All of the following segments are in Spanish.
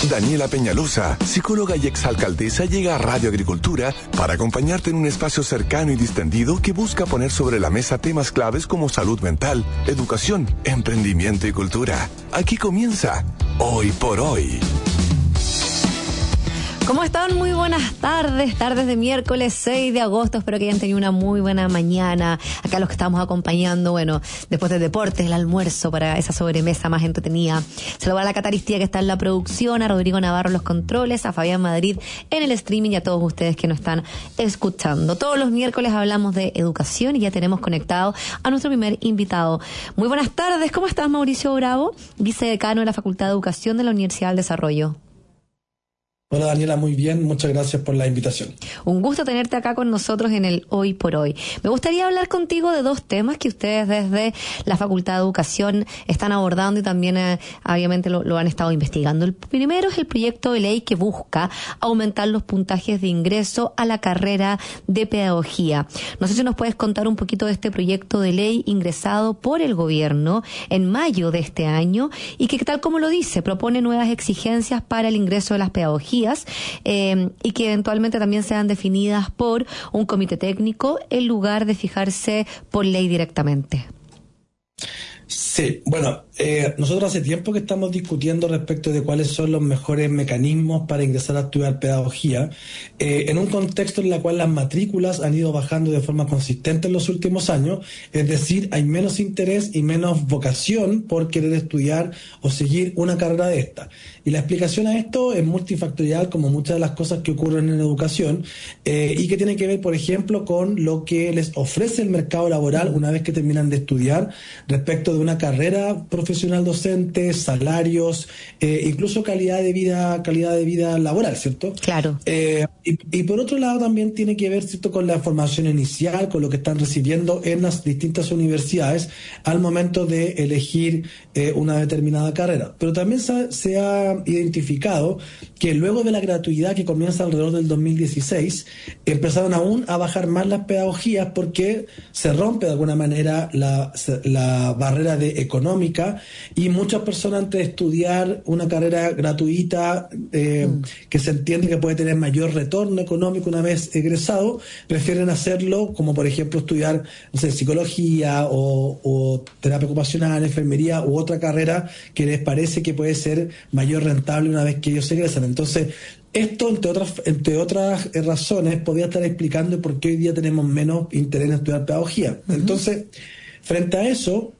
Daniela Peñalosa, psicóloga y exalcaldesa, llega a Radio Agricultura para acompañarte en un espacio cercano y distendido que busca poner sobre la mesa temas claves como salud mental, educación, emprendimiento y cultura. Aquí comienza Hoy por Hoy. ¿Cómo están? Muy buenas tardes de miércoles 6 de agosto. Espero que hayan tenido una muy buena mañana. Acá los que estamos acompañando, bueno, después de deportes, el almuerzo para esa sobremesa más entretenida. Saludar a la Cataristía que está en la producción, a Rodrigo Navarro en los controles, a Fabián Madrid en el streaming y a todos ustedes que nos están escuchando. Todos los miércoles hablamos de educación y ya tenemos conectado a nuestro primer invitado. Muy buenas tardes. ¿Cómo estás, Mauricio Bravo, vicedecano de la Facultad de Educación de la Universidad del Desarrollo? Hola Daniela, muy bien, muchas gracias por la invitación. Un gusto tenerte acá con nosotros en el Hoy por Hoy. Me gustaría hablar contigo de dos temas que ustedes desde la Facultad de Educación están abordando y también obviamente lo han estado investigando. El primero es el proyecto de ley que busca aumentar los puntajes de ingreso a la carrera de pedagogía. No sé si nos puedes contar un poquito de este proyecto de ley ingresado por el gobierno en mayo de este año y que, tal como lo dice, propone nuevas exigencias para el ingreso de las pedagogías y que eventualmente también sean definidas por un comité técnico en lugar de fijarse por ley directamente. Sí, bueno, nosotros hace tiempo que estamos discutiendo respecto de cuáles son los mejores mecanismos para ingresar a estudiar pedagogía, en un contexto en el cual las matrículas han ido bajando de forma consistente en los últimos años, es decir, hay menos interés y menos vocación por querer estudiar o seguir una carrera de esta. Y la explicación a esto es multifactorial, como muchas de las cosas que ocurren en educación, y que tiene que ver, por ejemplo, con lo que les ofrece el mercado laboral una vez que terminan de estudiar respecto de una carrera profesional docente, salarios, incluso calidad de vida laboral, ¿cierto? Claro. Y por otro lado también tiene que ver, ¿cierto?, con la formación inicial, con lo que están recibiendo en las distintas universidades al momento de elegir una determinada carrera. Pero también se ha identificado que luego de la gratuidad que comienza alrededor del 2016, empezaron aún a bajar más las pedagogías porque se rompe de alguna manera la barrera económica, y muchas personas, antes de estudiar una carrera gratuita que se entiende que puede tener mayor retorno económico una vez egresado, prefieren hacerlo, como por ejemplo estudiar, no sé, psicología o terapia ocupacional, enfermería u otra carrera que les parece que puede ser mayor rentable una vez que ellos egresan. Entonces, esto, entre otras razones, podría estar explicando por qué hoy día tenemos menos interés en estudiar pedagogía. Entonces, frente a eso,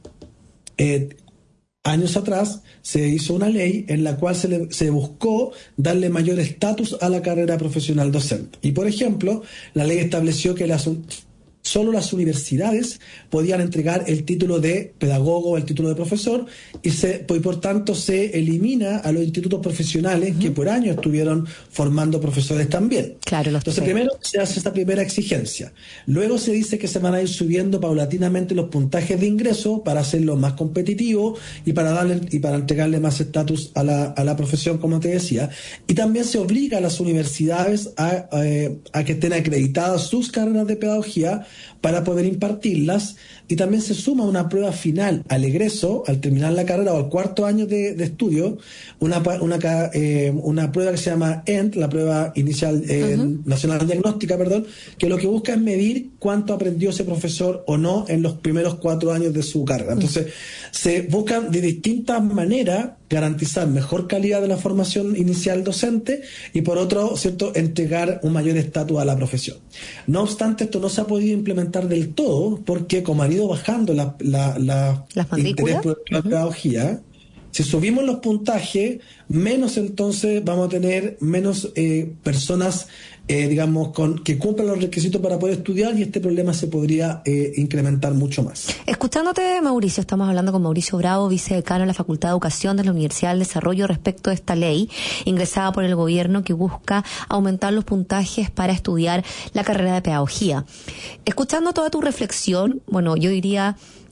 años atrás se hizo una ley en la cual se buscó darle mayor estatus a la carrera profesional docente. Y, por ejemplo, la ley estableció que solo las universidades podían entregar el título de pedagogo o el título de profesor, y por tanto se elimina a los institutos profesionales que por años estuvieron formando profesores también. Claro, entonces primero se hace esta primera exigencia. Luego se dice que se van a ir subiendo paulatinamente los puntajes de ingreso para hacerlo más competitivo y para entregarle más estatus a la profesión, como te decía. Y también se obliga a las universidades a que estén acreditadas sus carreras de pedagogía para poder impartirlas, y también se suma una prueba final al egreso, al terminar la carrera o al cuarto año de estudio, una prueba que se llama ENT, la prueba inicial nacional diagnóstica, que lo que busca es medir cuánto aprendió ese profesor o no en los primeros 4 años de su carrera. Entonces, se buscan de distintas maneras garantizar mejor calidad de la formación inicial docente y, por otro, ¿cierto?, entregar un mayor estatus a la profesión. No obstante, esto no se ha podido implementar del todo porque, como han ido bajando las matrículas por la pedagogía, si subimos los puntajes, menos entonces vamos a tener menos personas, que cumplan los requisitos para poder estudiar, y este problema se podría incrementar mucho más. Escuchándote, Mauricio, estamos hablando con Mauricio Bravo, vicedecano de la Facultad de Educación de la Universidad del Desarrollo, respecto a esta ley ingresada por el gobierno que busca aumentar los puntajes para estudiar la carrera de pedagogía. Escuchando toda tu reflexión, bueno, yo diría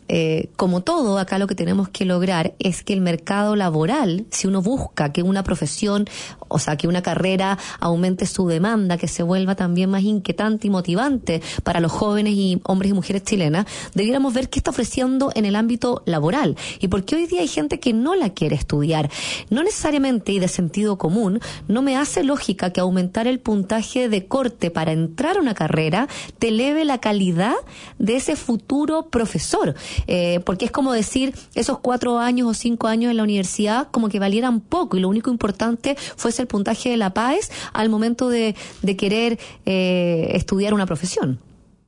como todo, acá lo que tenemos que lograr es que el mercado laboral, si uno busca que una profesión, o sea, que una carrera aumente su demanda, que se vuelva también más inquietante y motivante para los jóvenes y hombres y mujeres chilenas, debiéramos ver qué está ofreciendo en el ámbito laboral. Y porque hoy día hay gente que no la quiere estudiar. No necesariamente, y de sentido común, no me hace lógica que aumentar el puntaje de corte para entrar a una carrera te eleve la calidad de ese futuro profesor. Porque es como decir, esos 4 años o 5 años en la universidad como que valieran poco y lo único importante fuese el puntaje de la PAES al momento de querer estudiar una profesión.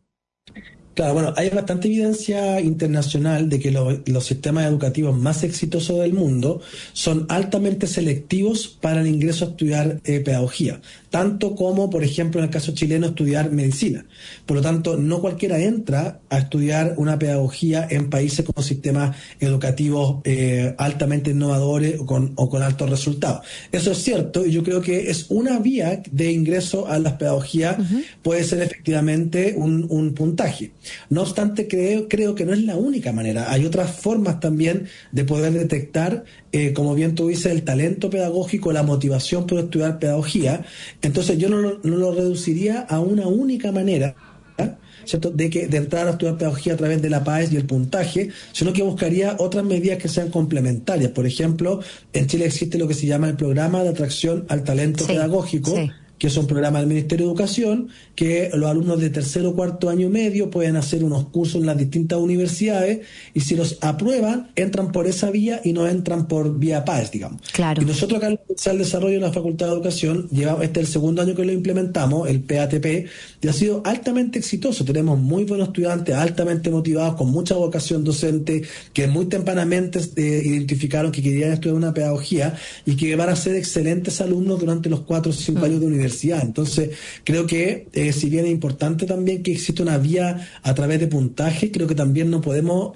Claro, bueno, hay bastante evidencia internacional de que los sistemas educativos más exitosos del mundo son altamente selectivos para el ingreso a estudiar pedagogía, tanto como, por ejemplo, en el caso chileno, estudiar medicina. Por lo tanto, no cualquiera entra a estudiar una pedagogía en países con sistemas educativos altamente innovadores o con altos resultados. Eso es cierto, y yo creo que es una vía de ingreso a las pedagogías, puede ser efectivamente un puntaje. No obstante, creo que no es la única manera. Hay otras formas también de poder detectar, como bien tú dices, el talento pedagógico, la motivación por estudiar pedagogía. Entonces yo no lo reduciría a una única manera, ¿cierto?, de entrar a estudiar pedagogía a través de la PAES y el puntaje, sino que buscaría otras medidas que sean complementarias. Por ejemplo, en Chile existe lo que se llama el Programa de Atracción al Talento Pedagógico, que es un programa del Ministerio de Educación, que los alumnos de tercero o cuarto año medio pueden hacer unos cursos en las distintas universidades y si los aprueban, entran por esa vía y no entran por vía PAES, digamos. Claro. Y nosotros acá en el Desarrollo de la Facultad de Educación, este es el segundo año que lo implementamos, el PATP, y ha sido altamente exitoso. Tenemos muy buenos estudiantes, altamente motivados, con mucha vocación docente, que muy tempranamente identificaron que querían estudiar una pedagogía y que van a ser excelentes alumnos durante los 4 o 5 años de universidad. Entonces, creo que si bien es importante también que exista una vía a través de puntaje, creo que también no podemos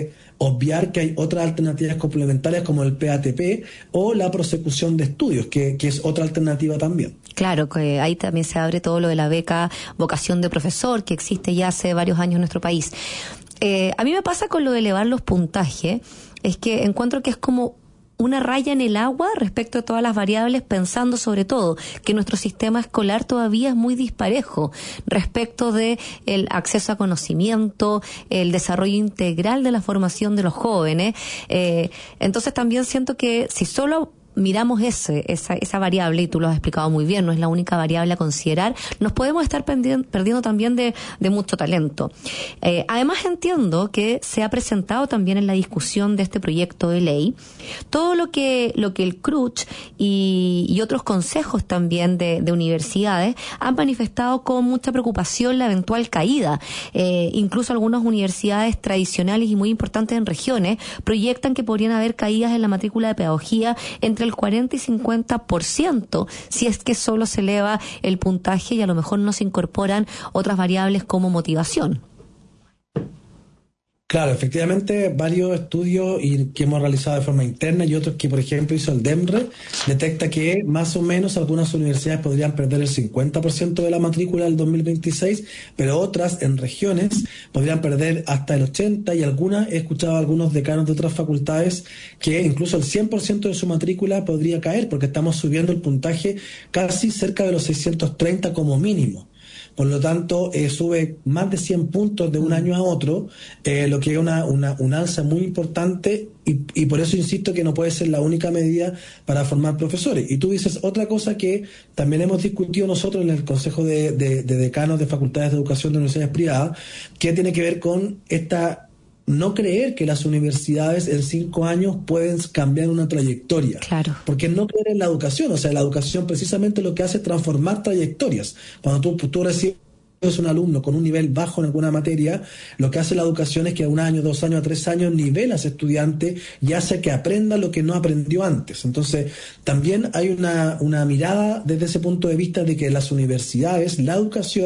obviar que hay otras alternativas complementarias como el PATP o la prosecución de estudios, que es otra alternativa también. Claro, que ahí también se abre todo lo de la beca vocación de profesor, que existe ya hace varios años en nuestro país. A mí me pasa con lo de elevar los puntajes, es que encuentro que es como una raya en el agua respecto a todas las variables, pensando sobre todo que nuestro sistema escolar todavía es muy disparejo respecto de el acceso a conocimiento, el desarrollo integral de la formación de los jóvenes. Entonces también siento que si solo miramos esa variable, y tú lo has explicado muy bien, no es la única variable a considerar, nos podemos estar perdiendo también de mucho talento. Además entiendo que se ha presentado también en la discusión de este proyecto de ley todo lo que el CRUCH y otros consejos también de universidades han manifestado con mucha preocupación la eventual caída. Incluso algunas universidades tradicionales y muy importantes en regiones proyectan que podrían haber caídas en la matrícula de pedagogía entre el 40 y 50%, si es que solo se eleva el puntaje y a lo mejor no se incorporan otras variables como motivación. Claro, efectivamente, varios estudios que hemos realizado de forma interna y otros que, por ejemplo, hizo el DEMRE, detecta que más o menos algunas universidades podrían perder el 50% de la matrícula del 2026, pero otras en regiones podrían perder hasta el 80% y algunas, he escuchado a algunos decanos de otras facultades que incluso el 100% de su matrícula podría caer porque estamos subiendo el puntaje casi cerca de los 630 como mínimo. Por lo tanto, sube más de 100 puntos de un año a otro, lo que es una alza muy importante y por eso insisto que no puede ser la única medida para formar profesores. Y tú dices otra cosa que también hemos discutido nosotros en el Consejo de Decanos de Facultades de Educación de Universidades Privadas, que tiene que ver con no creer que las universidades en 5 años pueden cambiar una trayectoria. Claro. Porque no creer en la educación. O sea, la educación precisamente lo que hace es transformar trayectorias. Cuando tú recibes un alumno con un nivel bajo en alguna materia, lo que hace la educación es que a 1 año, 2 años, a 3 años nivela a ese estudiante y hace que aprenda lo que no aprendió antes. Entonces, también hay una mirada desde ese punto de vista de que las universidades, la educación,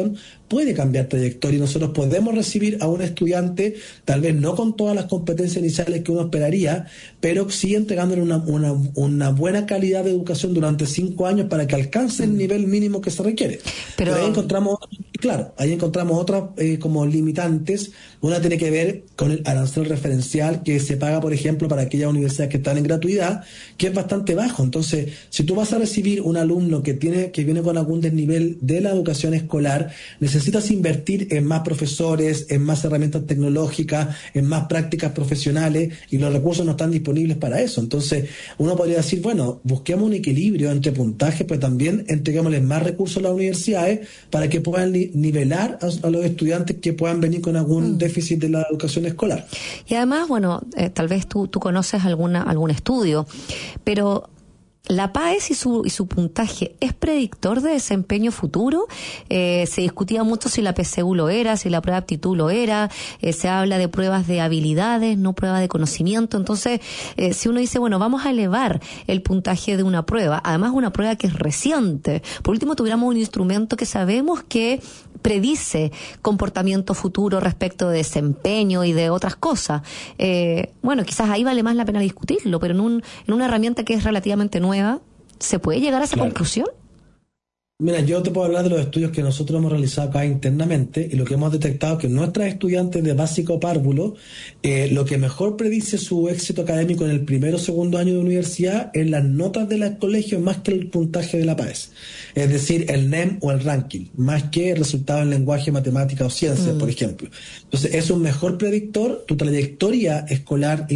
puede cambiar trayectoria y nosotros podemos recibir a un estudiante, tal vez no con todas las competencias iniciales que uno esperaría, pero sí entregándole una buena calidad de educación durante 5 años para que alcance el nivel mínimo que se requiere. Pero ahí encontramos otras como limitantes. Una tiene que ver con el arancel referencial que se paga, por ejemplo, para aquellas universidades que están en gratuidad, que es bastante bajo. Entonces, si tú vas a recibir un alumno que viene con algún desnivel de la educación escolar, necesitas invertir en más profesores, en más herramientas tecnológicas, en más prácticas profesionales, y los recursos no están disponibles para eso. Entonces, uno podría decir, bueno, busquemos un equilibrio entre puntajes, pero también entreguémosles más recursos a las universidades para que puedan nivelar a los estudiantes que puedan venir con algún déficit de la educación escolar. Y además, bueno, tal vez tú conoces algún estudio, pero ¿la PAES y su puntaje es predictor de desempeño futuro? Se discutía mucho si la PSU lo era, si la prueba de aptitud lo era, se habla de pruebas de habilidades, no pruebas de conocimiento. Entonces, si uno dice, bueno, vamos a elevar el puntaje de una prueba, además una prueba que es reciente, por último tuviéramos un instrumento que sabemos que predice comportamiento futuro respecto de desempeño y de otras cosas. Bueno, quizás ahí vale más la pena discutirlo, pero en una herramienta que es relativamente nueva, ¿se puede llegar a esa conclusión? Mira, yo te puedo hablar de los estudios que nosotros hemos realizado acá internamente, y lo que hemos detectado es que nuestras estudiantes de básico párvulo, lo que mejor predice su éxito académico en el primero o segundo año de universidad es las notas del colegio más que el puntaje de la PAES. Es decir, el NEM o el ranking, más que el resultado en lenguaje, matemática o ciencias, por ejemplo. Entonces, es un mejor predictor tu trayectoria escolar,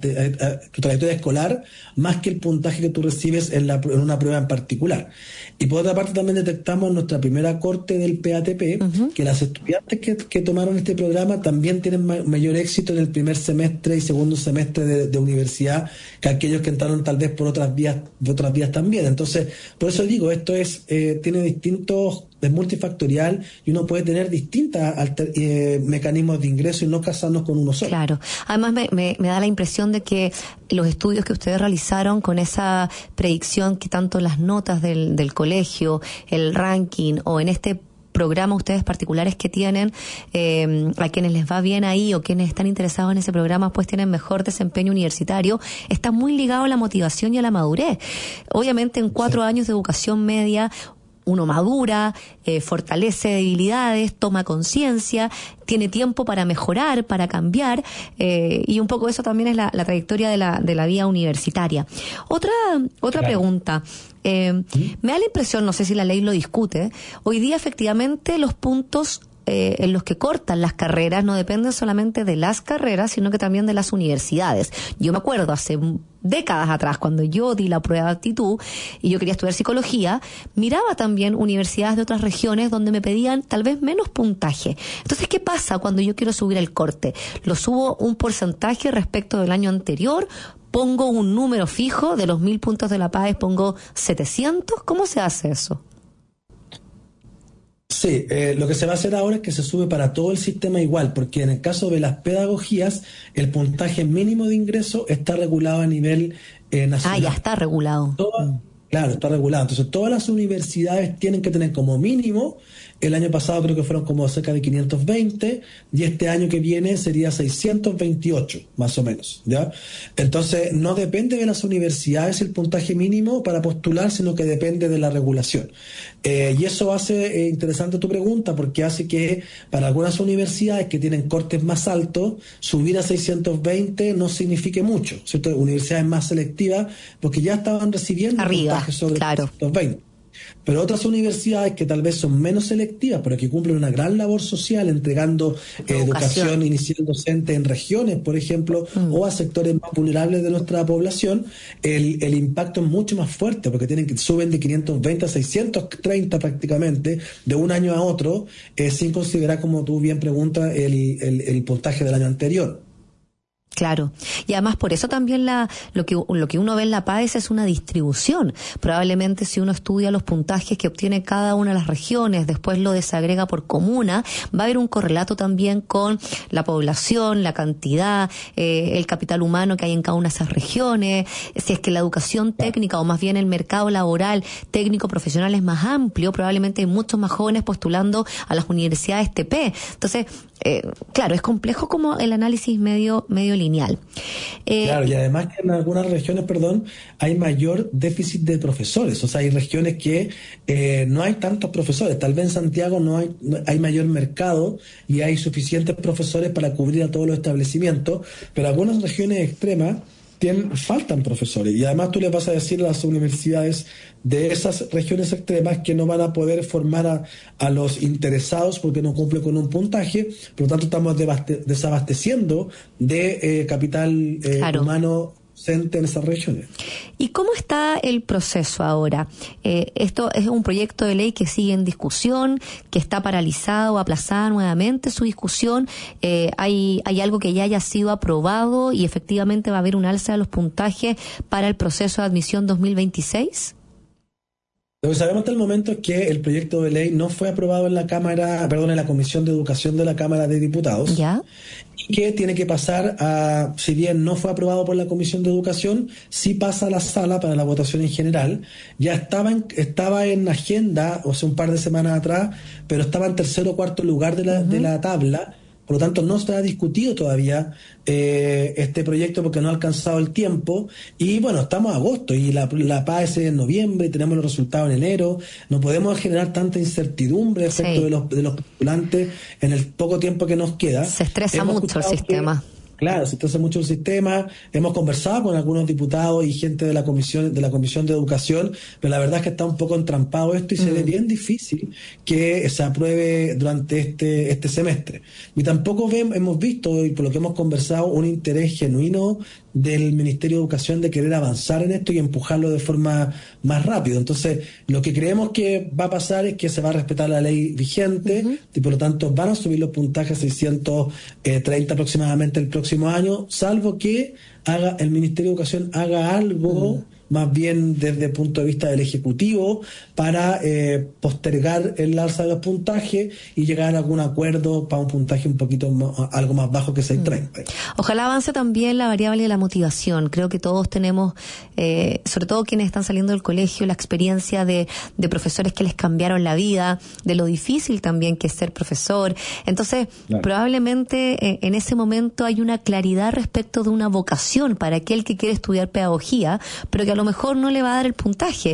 más que el puntaje que tú recibes en una prueba en particular. Y por otra parte también detectamos en nuestra primera corte del PATP que las estudiantes que tomaron este programa también tienen mayor éxito en el primer semestre y segundo semestre de universidad que aquellos que entraron tal vez por otras vías también. Entonces, por eso digo, esto tiene es multifactorial y uno puede tener distintos mecanismos de ingreso y no casarnos con uno solo. Claro. Además me da la impresión de que los estudios que ustedes realizaron con esa predicción que tanto las notas del colegio, el ranking o en este programa ustedes particulares que tienen, a quienes les va bien ahí o quienes están interesados en ese programa pues tienen mejor desempeño universitario, está muy ligado a la motivación y a la madurez. Obviamente en 4 años de educación media uno madura, fortalece debilidades, toma conciencia, tiene tiempo para mejorar, para cambiar, y un poco eso también es la trayectoria de la vía universitaria. Otra claro. Pregunta. Me da la impresión, no sé si la ley lo discute, hoy día efectivamente los puntos en los que cortan las carreras no dependen solamente de las carreras, sino que también de las universidades. Yo me acuerdo hace décadas atrás, cuando yo di la prueba de aptitud y yo quería estudiar psicología, miraba también universidades de otras regiones donde me pedían tal vez menos puntaje. Entonces, ¿qué pasa cuando yo quiero subir el corte? ¿Lo subo un porcentaje respecto del año anterior? ¿Pongo un número fijo de los 1000 puntos de la PAES? ¿Pongo 700? ¿Cómo se hace eso? Sí, lo que se va a hacer ahora es que se sube para todo el sistema igual, porque en el caso de las pedagogías, el puntaje mínimo de ingreso está regulado a nivel nacional. Ya está regulado. Claro, está regulado. Entonces, todas las universidades tienen que tener como mínimo, el año pasado creo que fueron como cerca de 520, y este año que viene sería 628, más o menos, ¿ya? Entonces, no depende de las universidades el puntaje mínimo para postular, sino que depende de la regulación. Y eso hace interesante tu pregunta, porque hace que para algunas universidades que tienen cortes más altos, subir a 620 no signifique mucho, ¿cierto? Universidades más selectivas, porque ya estaban recibiendo puntajes sobre 620. Pero otras universidades que tal vez son menos selectivas, pero que cumplen una gran labor social, entregando educación inicial docente en regiones, por ejemplo, o a sectores más vulnerables de nuestra población, el impacto es mucho más fuerte, porque suben de 520 a 630 prácticamente, de un año a otro, sin considerar, como tú bien preguntas, el puntaje del año anterior. Claro. Y además por eso también lo que uno ve en la PAES es una distribución. Probablemente si uno estudia los puntajes que obtiene cada una de las regiones, después lo desagrega por comuna, va a haber un correlato también con la población, la cantidad, el capital humano que hay en cada una de esas regiones, si es que la educación técnica o más bien el mercado laboral técnico profesional es más amplio, probablemente hay muchos más jóvenes postulando a las universidades TP. Entonces, claro, es complejo como el análisis medio lineal. Claro, y además que en algunas regiones, hay mayor déficit de profesores. O sea, hay regiones que no hay tantos profesores. Tal vez en Santiago hay mayor mercado y hay suficientes profesores para cubrir a todos los establecimientos, pero algunas regiones extremas faltan profesores, y además tú les vas a decir a las universidades de esas regiones extremas que no van a poder formar a los interesados porque no cumple con un puntaje, por lo tanto estamos desabasteciendo de capital humano en esas regiones. ¿Y cómo está el proceso ahora? Esto es un proyecto de ley que sigue en discusión, que está paralizado o aplazada nuevamente su discusión. ¿Hay algo que ya haya sido aprobado y efectivamente va a haber un alza de los puntajes para el proceso de admisión 2026? Lo que sabemos hasta el momento es que el proyecto de ley no fue aprobado en la Comisión de Educación de la Cámara de Diputados. ¿Ya? Y que tiene que pasar si bien no fue aprobado por la Comisión de Educación, sí pasa a la sala para la votación en general. Ya estaba en agenda, o sea, un par de semanas atrás, pero estaba en tercer o cuarto lugar de la tabla. Por lo tanto, no se ha discutido todavía este proyecto porque no ha alcanzado el tiempo. Y bueno, estamos a agosto y la PAES es en noviembre y tenemos los resultados en enero. No podemos generar tanta incertidumbre respecto de los postulantes en el poco tiempo que nos queda. Se estresa mucho el sistema. Claro, se estresa mucho el sistema. Hemos conversado con algunos diputados y gente de la Comisión de Educación, pero la verdad es que está un poco entrampado esto y se ve bien difícil que se apruebe durante este semestre. Y tampoco hemos visto, y por lo que hemos conversado, un interés genuino del Ministerio de Educación de querer avanzar en esto y empujarlo de forma más rápida. Entonces, lo que creemos que va a pasar es que se va a respetar la ley vigente y por lo tanto van a subir los puntajes a 630 aproximadamente el próximo año, salvo que el Ministerio de Educación haga algo más bien desde el punto de vista del Ejecutivo para postergar el alza de los puntajes y llegar a algún acuerdo para un puntaje un poquito algo más bajo que 630. Ojalá avance también la variable de la motivación. Creo que todos tenemos, sobre todo quienes están saliendo del colegio, la experiencia de profesores que les cambiaron la vida, de lo difícil también que es ser profesor. Entonces, probablemente en ese momento hay una claridad respecto de una vocación para aquel que quiere estudiar pedagogía, pero que a lo mejor no le va a dar el puntaje.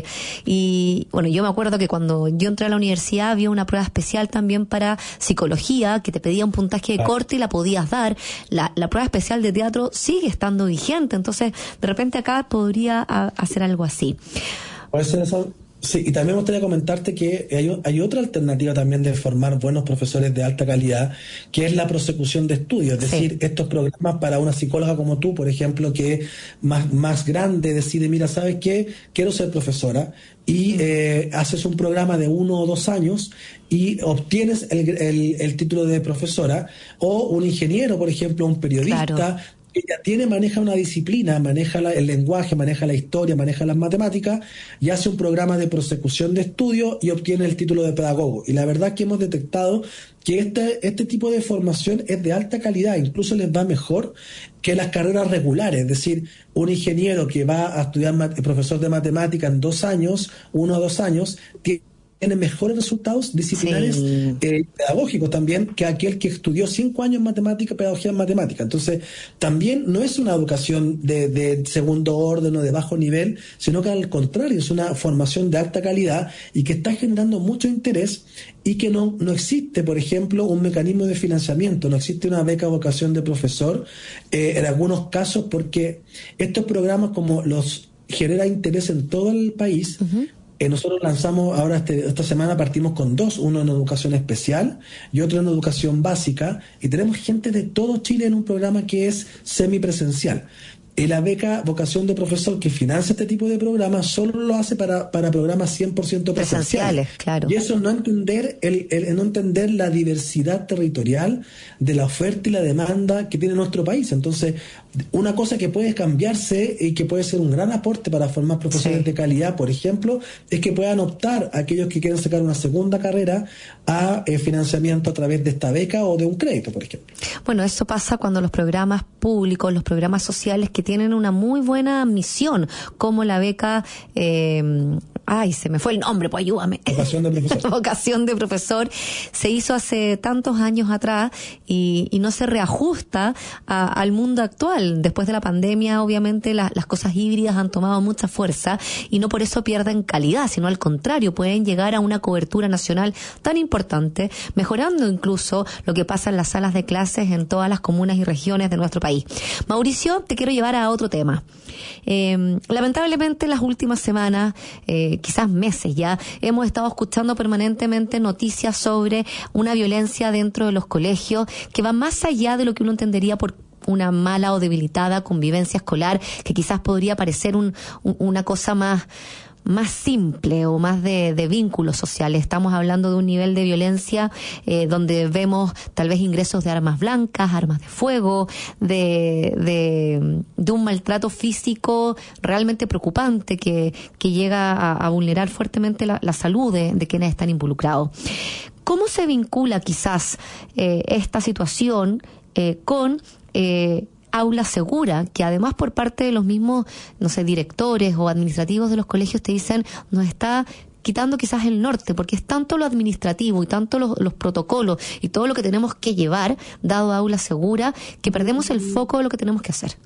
Y bueno, yo me acuerdo que cuando yo entré a la universidad había una prueba especial también para psicología que te pedía un puntaje de corte y la podías dar. La prueba especial de teatro sigue estando vigente, entonces de repente acá podría hacer algo así. Puede ser eso. Sí, y también me gustaría comentarte que hay otra alternativa también de formar buenos profesores de alta calidad, que es la prosecución de estudios. Es decir, estos programas para una psicóloga como tú, por ejemplo, que más grande decide, mira, ¿sabes qué? Quiero ser profesora. Y haces un programa de 1 o 2 años y obtienes el título de profesora. O un ingeniero, por ejemplo, un periodista, ella maneja una disciplina, maneja el lenguaje, maneja la historia, maneja las matemáticas y hace un programa de prosecución de estudio y obtiene el título de pedagogo. Y la verdad es que hemos detectado que este tipo de formación es de alta calidad, incluso les va mejor que las carreras regulares. Es decir, un ingeniero que va a estudiar profesor de matemática en 2 años, 1 o 2 años, tiene mejores resultados disciplinares pedagógicos también que aquel que estudió 5 años en matemática, pedagogía en matemática. Entonces, también no es una educación de segundo orden o de bajo nivel, sino que al contrario, es una formación de alta calidad y que está generando mucho interés y que no existe, por ejemplo, un mecanismo de financiamiento, no existe una beca vocación de profesor en algunos casos, porque estos programas como los genera interés en todo el país. Nosotros lanzamos ahora esta semana, partimos con 2, uno en educación especial y otro en educación básica, y tenemos gente de todo Chile en un programa que es semipresencial. Y la beca vocación de profesor que financia este tipo de programas solo lo hace para programas 100% presenciales. Claro. Y eso no entender no entender la diversidad territorial de la oferta y la demanda que tiene nuestro país. Entonces, una cosa que puede cambiarse y que puede ser un gran aporte para formar profesores de calidad, por ejemplo, es que puedan optar aquellos que quieren sacar una segunda carrera a financiamiento a través de esta beca o de un crédito, por ejemplo. Bueno, eso pasa cuando los programas públicos, los programas sociales que tienen una muy buena misión, como la beca... se me fue el nombre, pues ayúdame. Vocación de profesor. Vocación de profesor. Se hizo hace tantos años atrás y no se reajusta al mundo actual. Después de la pandemia, obviamente, las cosas híbridas han tomado mucha fuerza y no por eso pierden calidad, sino al contrario, pueden llegar a una cobertura nacional tan importante, mejorando incluso lo que pasa en las salas de clases en todas las comunas y regiones de nuestro país. Mauricio, te quiero llevar a otro tema. Lamentablemente, en las últimas semanas, quizás meses ya, hemos estado escuchando permanentemente noticias sobre una violencia dentro de los colegios que va más allá de lo que uno entendería por una mala o debilitada convivencia escolar, que quizás podría parecer una cosa más simple o más de vínculos sociales. Estamos hablando de un nivel de violencia donde vemos tal vez ingresos de armas blancas, armas de fuego, de un maltrato físico realmente preocupante que llega a vulnerar fuertemente la salud de quienes están involucrados. ¿Cómo se vincula quizás esta situación con aula segura, que además por parte de los mismos, directores o administrativos de los colegios te dicen, nos está quitando quizás el norte, porque es tanto lo administrativo y tanto los protocolos y todo lo que tenemos que llevar, dado aula segura, que perdemos el foco de lo que tenemos que hacer?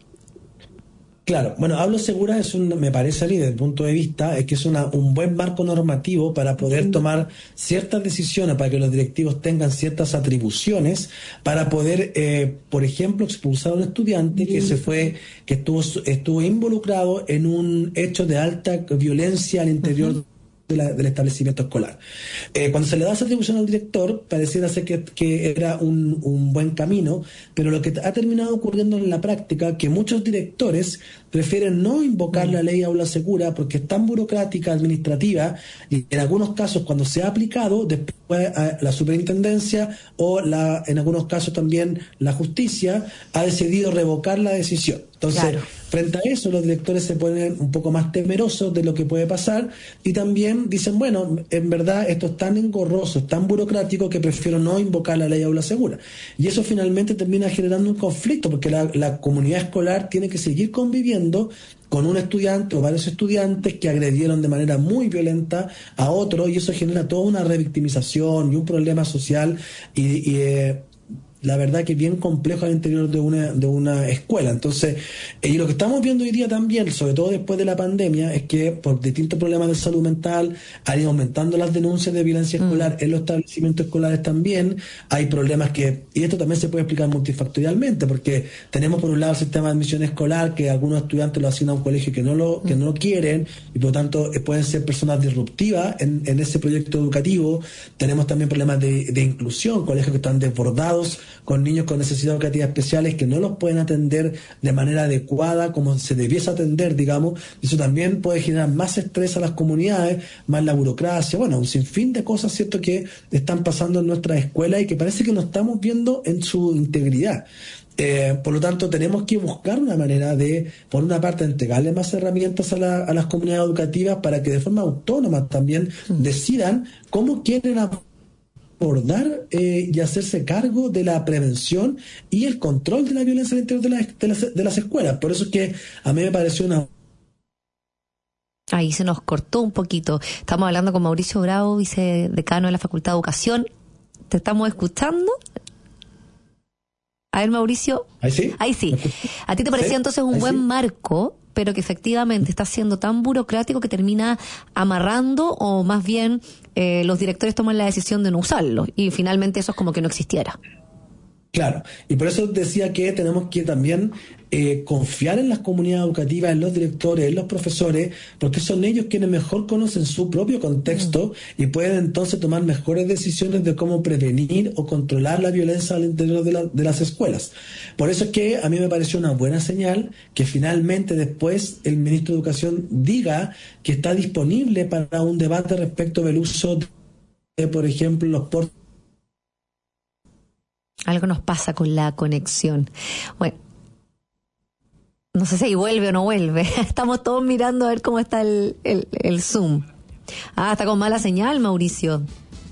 Claro, bueno, aula segura me parece a mí, desde el punto de vista, es que es un buen marco normativo para poder tomar ciertas decisiones, para que los directivos tengan ciertas atribuciones, para poder, por ejemplo, expulsar a un estudiante que estuvo involucrado en un hecho de alta violencia al interior del establecimiento escolar. Cuando se le da esa atribución al director, pareciera ser que era un buen camino, pero lo que ha terminado ocurriendo en la práctica, que muchos directores prefieren no invocar la ley aula segura porque es tan burocrática, administrativa, y en algunos casos cuando se ha aplicado, después la superintendencia o en algunos casos también la justicia ha decidido revocar la decisión. Entonces, claro, frente a eso, los directores se ponen un poco más temerosos de lo que puede pasar y también dicen, bueno, en verdad esto es tan engorroso, es tan burocrático que prefiero no invocar la ley aula segura. Y eso finalmente termina generando un conflicto porque la comunidad escolar tiene que seguir conviviendo con un estudiante o varios estudiantes que agredieron de manera muy violenta a otro, y eso genera toda una revictimización y un problema social y la verdad que es bien complejo al interior de una escuela. Entonces, y lo que estamos viendo hoy día también, sobre todo después de la pandemia, es que por distintos problemas de salud mental han ido aumentando las denuncias de violencia escolar en los establecimientos escolares también. Hay problemas y esto también se puede explicar multifactorialmente, porque tenemos por un lado el sistema de admisión escolar, que algunos estudiantes lo asignan a un colegio que no lo quieren, y por lo tanto pueden ser personas disruptivas en ese proyecto educativo. Tenemos también problemas de inclusión, colegios que están desbordados con niños con necesidades educativas especiales que no los pueden atender de manera adecuada como se debiese atender, digamos. Eso también puede generar más estrés a las comunidades, más la burocracia, bueno, un sinfín de cosas, ¿cierto?, que están pasando en nuestras escuelas y que parece que no estamos viendo en su integridad. Por lo tanto, tenemos que buscar una manera de, por una parte, entregarle más herramientas a las comunidades educativas para que de forma autónoma también decidan cómo quieren abordar y hacerse cargo de la prevención y el control de la violencia al interior de las escuelas. Por eso es que a mí me pareció una... Ahí se nos cortó un poquito. Estamos hablando con Mauricio Bravo, vicedecano de la Facultad de Educación. ¿Te estamos escuchando? A ver, Mauricio. ¿Ahí sí? Ahí sí. ¿A ti te parecía entonces un buen marco, pero que efectivamente está siendo tan burocrático que termina amarrando, o más bien los directores toman la decisión de no usarlo y finalmente eso es como que no existiera? Claro, y por eso decía que tenemos que también confiar en las comunidades educativas, en los directores, en los profesores, porque son ellos quienes mejor conocen su propio contexto y pueden entonces tomar mejores decisiones de cómo prevenir o controlar la violencia al interior de las escuelas. Por eso es que a mí me pareció una buena señal que finalmente después el ministro de Educación diga que está disponible para un debate respecto del uso de, por ejemplo, los portes. Algo nos pasa con la conexión. Bueno, No sé si vuelve o no vuelve. Estamos todos mirando a ver cómo está el Zoom. Está con mala señal, Mauricio.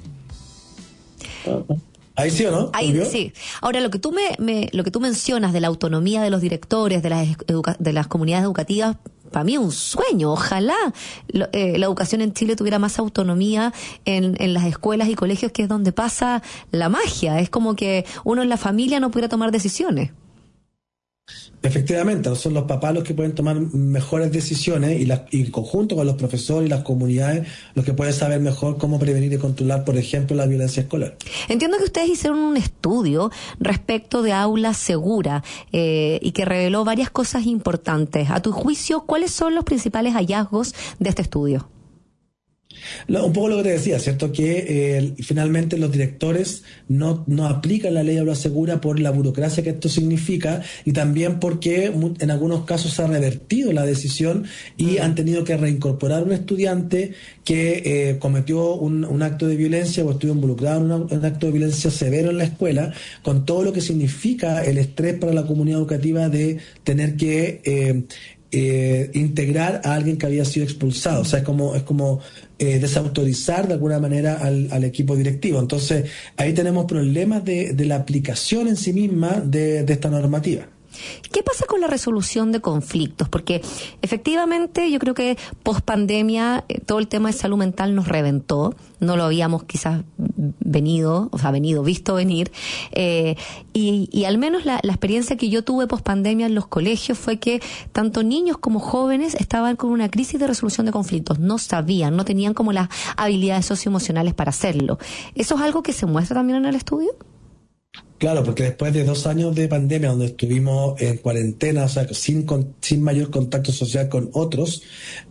Ahí sí o no. Ahí sí. Ahora, lo que tú lo que tú mencionas de la autonomía de los directores, de las comunidades educativas, para mí es un sueño. Ojalá la educación en Chile tuviera más autonomía en las escuelas y colegios, que es donde pasa la magia. Es como que uno en la familia no pudiera tomar decisiones. Efectivamente, son los papás los que pueden tomar mejores decisiones y en conjunto con los profesores y las comunidades los que pueden saber mejor cómo prevenir y controlar, por ejemplo, la violencia escolar. Entiendo que ustedes hicieron un estudio respecto de aula segura y que reveló varias cosas importantes. A tu juicio, ¿cuáles son los principales hallazgos de este estudio? Un poco lo que te decía, ¿cierto? Que finalmente los directores no aplican la ley de aula segura por la burocracia que esto significa y también porque en algunos casos se ha revertido la decisión y han tenido que reincorporar a un estudiante que cometió un acto de violencia o estuvo involucrado en un acto de violencia severo en la escuela, con todo lo que significa el estrés para la comunidad educativa de tener que integrar a alguien que había sido expulsado. O sea, es como desautorizar de alguna manera al equipo directivo. Entonces, ahí tenemos problemas de la aplicación en sí misma de esta normativa. ¿Qué pasa con la resolución de conflictos? Porque efectivamente yo creo que post pandemia todo el tema de salud mental nos reventó, no lo habíamos quizás visto venir, y al menos la experiencia que yo tuve post pandemia en los colegios fue que tanto niños como jóvenes estaban con una crisis de resolución de conflictos, no sabían, no tenían como las habilidades socioemocionales para hacerlo. ¿Eso es algo que se muestra también en el estudio? Claro, porque después de 2 años de pandemia donde estuvimos en cuarentena, o sea, sin mayor contacto social con otros,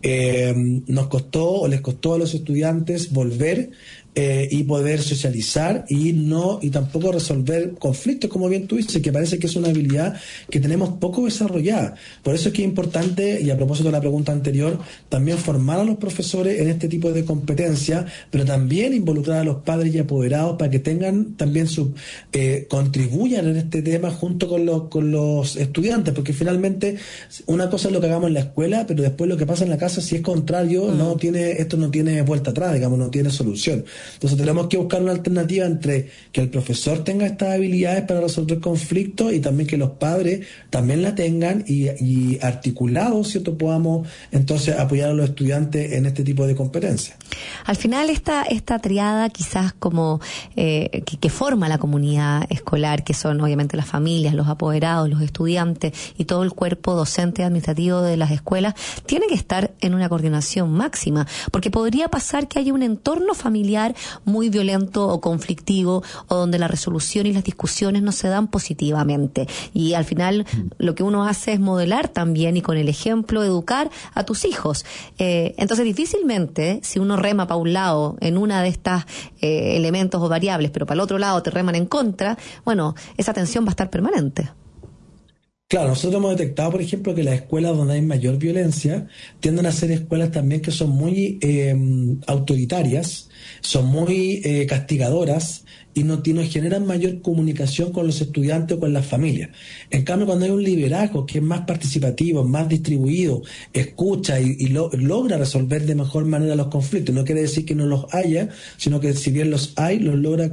les costó a los estudiantes volver y poder socializar y tampoco resolver conflictos, como bien tú dices, que parece que es una habilidad que tenemos poco desarrollada. Por eso es que es importante, y a propósito de la pregunta anterior, también formar a los profesores en este tipo de competencias, pero también involucrar a los padres y apoderados para que tengan también contribuyan en este tema junto con los estudiantes, porque finalmente una cosa es lo que hagamos en la escuela, pero después lo que pasa en la casa, si es contrario, esto no tiene vuelta atrás, digamos, no tiene solución. Entonces tenemos que buscar una alternativa entre que el profesor tenga estas habilidades para resolver conflictos y también que los padres también la tengan y articulados, ¿cierto?, podamos entonces apoyar a los estudiantes en este tipo de competencias. Al final esta triada quizás como que forma la comunidad escolar, que son obviamente las familias, los apoderados, los estudiantes y todo el cuerpo docente y administrativo de las escuelas, tiene que estar en una coordinación máxima, porque podría pasar que haya un entorno familiar muy violento o conflictivo, o donde la resolución y las discusiones no se dan positivamente, y al final lo que uno hace es modelar también y con el ejemplo educar a tus hijos. Entonces difícilmente, si uno rema para un lado en una de estas elementos o variables, pero para el otro lado te reman en contra, bueno, esa tensión va a estar permanente. Claro, nosotros hemos detectado, por ejemplo, que las escuelas donde hay mayor violencia tienden a ser escuelas también que son muy autoritarias, son muy castigadoras y no generan mayor comunicación con los estudiantes o con las familias. En cambio, cuando hay un liderazgo que es más participativo, más distribuido, escucha y logra resolver de mejor manera los conflictos, no quiere decir que no los haya, sino que si bien los hay, los logra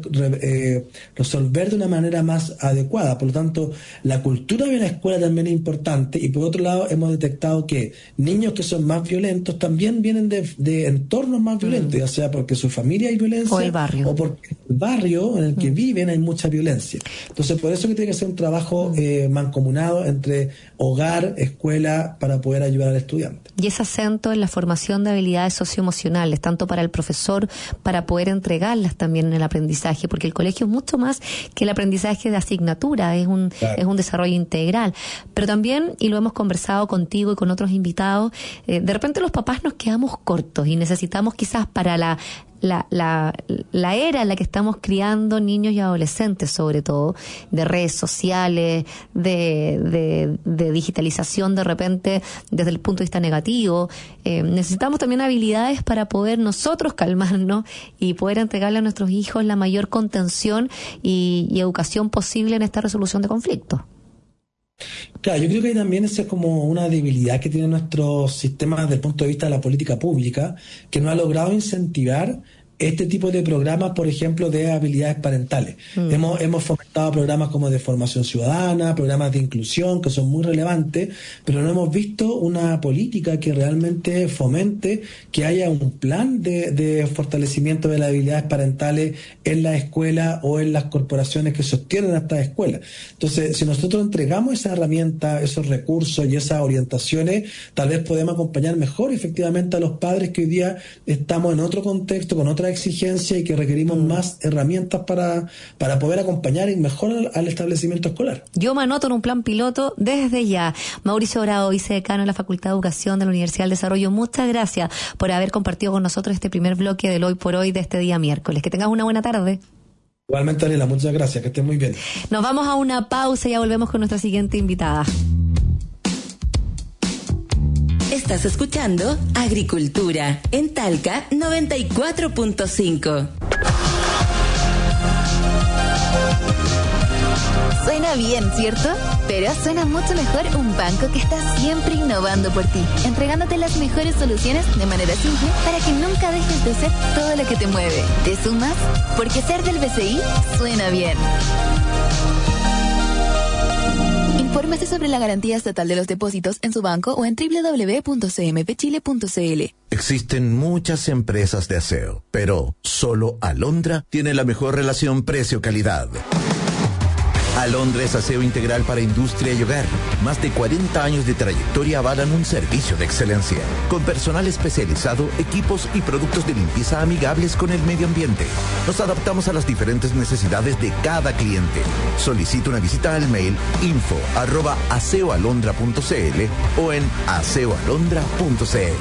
resolver de una manera más adecuada. Por lo tanto, la cultura de la escuela también es importante, y por otro lado hemos detectado que niños que son más violentos también vienen de entornos más violentos, ya sea porque su familia hay violencia o el barrio, o porque el barrio en el que viven hay mucha violencia. Entonces, por eso que tiene que ser un trabajo mancomunado entre hogar, escuela, para poder ayudar al estudiante. Y ese acento en la formación de habilidades socioemocionales, tanto para el profesor, para poder entregarlas también en el aprendizaje, porque el colegio es mucho más que el aprendizaje de asignatura, es un desarrollo integral. Pero también, y lo hemos conversado contigo y con otros invitados, de repente los papás nos quedamos cortos y necesitamos quizás para la era en la que estamos criando niños y adolescentes, sobre todo, de redes sociales, de digitalización de repente desde el punto de vista negativo, necesitamos también habilidades para poder nosotros calmarnos y poder entregarle a nuestros hijos la mayor contención y educación posible en esta resolución de conflictos. Claro, yo creo que también esa es como una debilidad que tiene nuestro sistema desde el punto de vista de la política pública, que no ha logrado incentivar este tipo de programas, por ejemplo, de habilidades parentales. Hemos fomentado programas como de formación ciudadana, programas de inclusión, que son muy relevantes, pero no hemos visto una política que realmente fomente que haya un plan de fortalecimiento de las habilidades parentales en la escuela o en las corporaciones que sostienen a estas escuelas. Entonces, si nosotros entregamos esa herramienta, esos recursos y esas orientaciones, tal vez podemos acompañar mejor efectivamente a los padres que hoy día estamos en otro contexto, con otra exigencia y que requerimos más herramientas para poder acompañar y mejor al establecimiento escolar. Yo me anoto en un plan piloto desde ya. Mauricio Bravo, vicedecano de la Facultad de Educación de la Universidad del Desarrollo, muchas gracias por haber compartido con nosotros este primer bloque del Hoy por Hoy de este día miércoles. Que tengas una buena tarde. Igualmente, Ariela, muchas gracias, que estés muy bien. Nos vamos a una pausa y ya volvemos con nuestra siguiente invitada. Estás escuchando Agricultura en Talca 94.5. Suena bien, ¿cierto? Pero suena mucho mejor un banco que está siempre innovando por ti, entregándote las mejores soluciones de manera simple para que nunca dejes de ser todo lo que te mueve. ¿Te sumas? Porque ser del BCI suena bien. Infórmese sobre la garantía estatal de los depósitos en su banco o en www.cmpchile.cl. Existen muchas empresas de aseo, pero solo Alondra tiene la mejor relación precio-calidad. Alondra es aseo integral para industria y hogar. Más de 40 años de trayectoria avalan un servicio de excelencia. Con personal especializado, equipos y productos de limpieza amigables con el medio ambiente. Nos adaptamos a las diferentes necesidades de cada cliente. Solicita una visita al mail info@aseoalondra.cl o en aseoalondra.cl.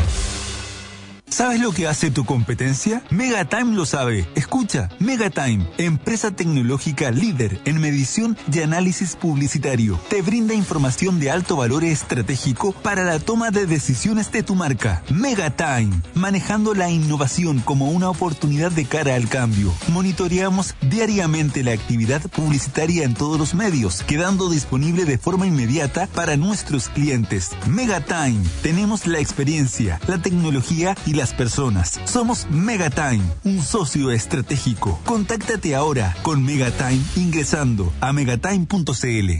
¿Sabes lo que hace tu competencia? Megatime lo sabe. Escucha, Megatime, empresa tecnológica líder en medición y análisis publicitario. Te brinda información de alto valor estratégico para la toma de decisiones de tu marca. Megatime, manejando la innovación como una oportunidad de cara al cambio. Monitoreamos diariamente la actividad publicitaria en todos los medios, quedando disponible de forma inmediata para nuestros clientes. Megatime, tenemos la experiencia, la tecnología y las personas. Somos Megatime, un socio estratégico. Contáctate ahora con Megatime ingresando a megatime.cl.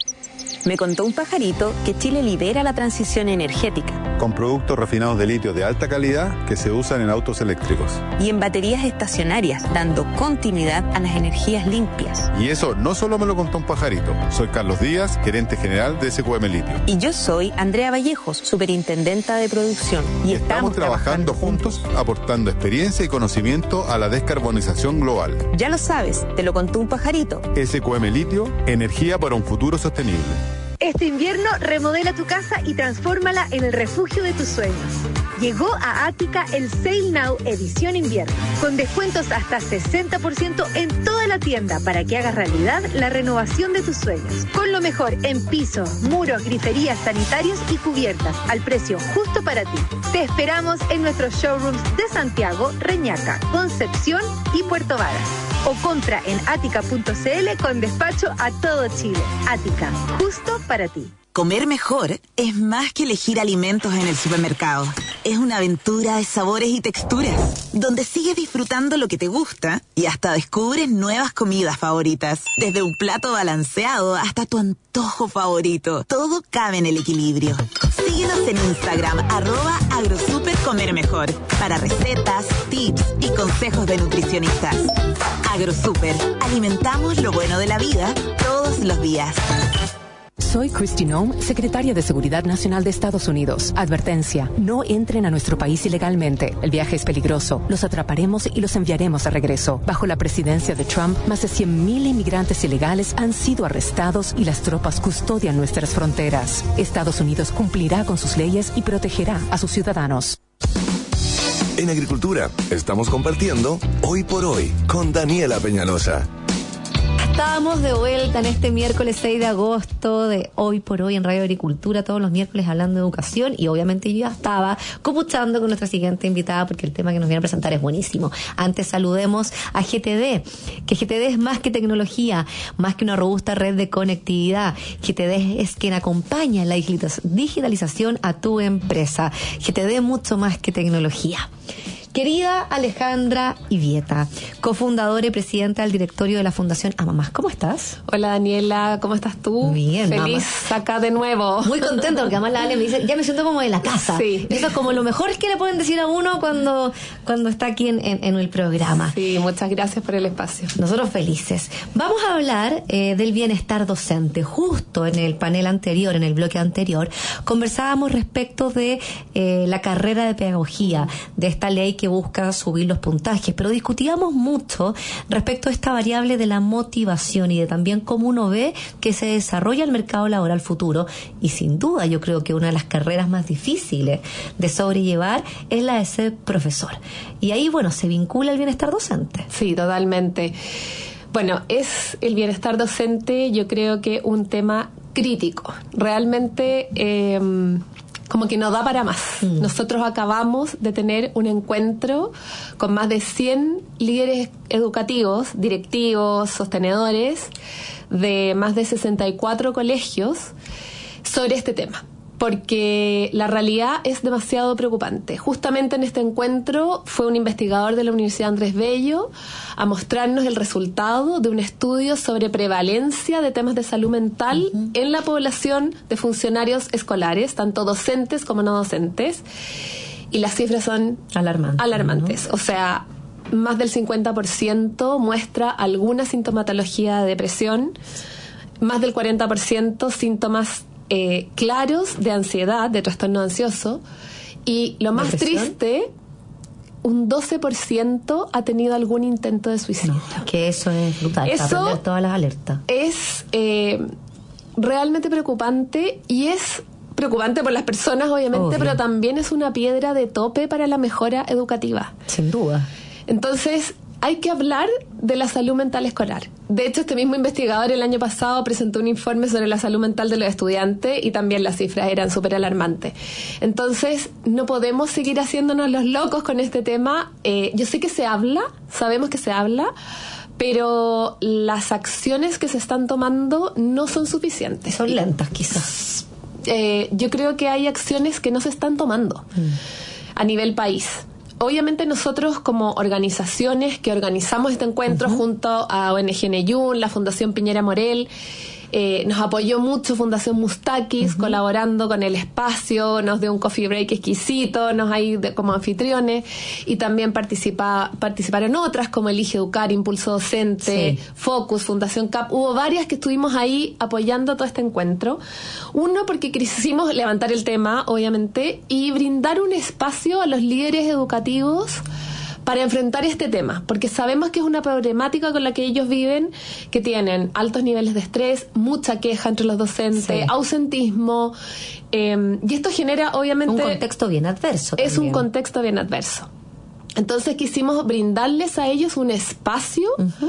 Me contó un pajarito que Chile lidera la transición energética. Con productos refinados de litio de alta calidad que se usan en autos eléctricos. Y en baterías estacionarias, dando continuidad a las energías limpias. Y eso no solo me lo contó un pajarito. Soy Carlos Díaz, gerente general de SQM Litio. Y yo soy Andrea Vallejos, superintendenta de producción. Y estamos trabajando juntos, aportando experiencia y conocimiento a la descarbonización global. Ya lo sabes, te lo contó un pajarito. SQM Litio, energía para un futuro sostenible. Este invierno remodela tu casa y transfórmala en el refugio de tus sueños. Llegó a Ática el Sale Now edición invierno, con descuentos hasta 60% en toda la tienda para que hagas realidad la renovación de tus sueños. Con lo mejor en pisos, muros, griferías, sanitarios y cubiertas, al precio justo para ti. Te esperamos en nuestros showrooms de Santiago, Reñaca, Concepción y Puerto Varas. O compra en ática.cl con despacho a todo Chile. Ática, justo para ti. Comer mejor es más que elegir alimentos en el supermercado. Es una aventura de sabores y texturas, donde sigues disfrutando lo que te gusta y hasta descubres nuevas comidas favoritas. Desde un plato balanceado hasta tu antojo favorito. Todo cabe en el equilibrio. Síguenos en Instagram, @agrosupercomermejor, para recetas, tips y consejos de nutricionistas. AgroSuper, alimentamos lo bueno de la vida todos los días. Soy Kristi Noem, secretaria de Seguridad Nacional de Estados Unidos. Advertencia, no entren a nuestro país ilegalmente. El viaje es peligroso. Los atraparemos y los enviaremos de regreso. Bajo la presidencia de Trump, más de 100,000 inmigrantes ilegales han sido arrestados y las tropas custodian nuestras fronteras. Estados Unidos cumplirá con sus leyes y protegerá a sus ciudadanos. En Agricultura estamos compartiendo Hoy por Hoy con Daniela Peñalosa. Estamos de vuelta en este miércoles 6 de agosto de Hoy por Hoy en Radio Agricultura, todos los miércoles hablando de educación, y obviamente yo ya estaba copuchando con nuestra siguiente invitada porque el tema que nos viene a presentar es buenísimo. Antes saludemos a GTD, que GTD es más que tecnología, más que una robusta red de conectividad. GTD es quien acompaña la digitalización a tu empresa. GTD mucho más que tecnología. Querida Alejandra Ivieta, cofundadora y presidenta del directorio de la Fundación Amamás, ¿cómo estás? Hola Daniela, ¿cómo estás tú? Bien. Feliz acá de nuevo. Muy contenta porque además la Ale me dice, ya me siento como de la casa. Sí. Eso es como lo mejor que le pueden decir a uno cuando está aquí en el programa. Sí, muchas gracias por el espacio. Nosotros felices. Vamos a hablar del bienestar docente. Justo en el panel anterior, en el bloque anterior, conversábamos respecto de la carrera de pedagogía, de esta ley que busca subir los puntajes, pero discutíamos mucho respecto a esta variable de la motivación y de también cómo uno ve que se desarrolla el mercado laboral futuro, y sin duda yo creo que una de las carreras más difíciles de sobrellevar es la de ser profesor. Y ahí, bueno, se vincula el bienestar docente. Sí, totalmente. Bueno, es el bienestar docente, yo creo que un tema crítico. Realmente como que no da para más. Nosotros acabamos de tener un encuentro con más de 100 líderes educativos, directivos, sostenedores de más de 64 colegios sobre este tema, porque la realidad es demasiado preocupante. Justamente en este encuentro fue un investigador de la Universidad Andrés Bello a mostrarnos el resultado de un estudio sobre prevalencia de temas de salud mental en la población de funcionarios escolares, tanto docentes como no docentes, y las cifras son alarmantes. O sea, más del 50% muestra alguna sintomatología de depresión, más del 40% síntomas claros de ansiedad, de trastorno ansioso, y lo más triste, un 12% ha tenido algún intento de suicidio. No, que eso es brutal, para prender todas las alertas. Es realmente preocupante, y es preocupante por las personas, obviamente, pero también es una piedra de tope para la mejora educativa. Sin duda. Entonces, hay que hablar de la salud mental escolar. De hecho, este mismo investigador el año pasado presentó un informe sobre la salud mental de los estudiantes y también las cifras eran súper alarmantes. Entonces, no podemos seguir haciéndonos los locos con este tema. Yo sé que se habla, sabemos que se habla, pero las acciones que se están tomando no son suficientes. Son lentas, quizás. Yo creo que hay acciones que no se están tomando a nivel país. Obviamente nosotros como organizaciones que organizamos este encuentro junto a ONG Neyún, la Fundación Piñera Morel, nos apoyó mucho Fundación Mustakis, colaborando con el espacio, nos dio un coffee break exquisito, nos hay como anfitriones, y también participaron otras como Elige Educar, Impulso Docente, Focus, Fundación CAP. Hubo varias que estuvimos ahí apoyando todo este encuentro. Uno, porque quisimos levantar el tema, obviamente, y brindar un espacio a los líderes educativos para enfrentar este tema, porque sabemos que es una problemática con la que ellos viven, que tienen altos niveles de estrés, mucha queja entre los docentes, ausentismo, y esto genera obviamente un contexto bien adverso. Es un contexto bien adverso. Entonces quisimos brindarles a ellos un espacio